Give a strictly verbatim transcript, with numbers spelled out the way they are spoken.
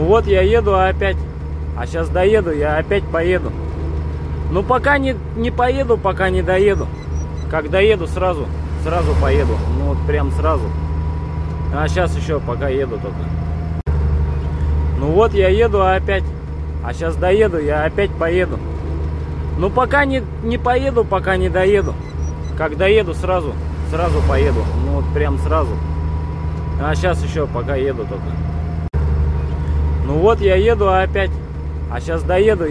вот я еду, а опять. А сейчас доеду, я опять поеду. Ну пока не, не поеду, пока не доеду. Как доеду, сразу, сразу поеду. Ну вот прям сразу. А сейчас еще пока еду только. Ну вот я еду, а опять. А сейчас доеду, я опять поеду. Ну пока не, не поеду, пока не доеду. Как доеду, сразу, сразу поеду. Ну вот прям сразу. А сейчас еще пока еду только. Ну вот я еду, а опять. А сейчас доеду.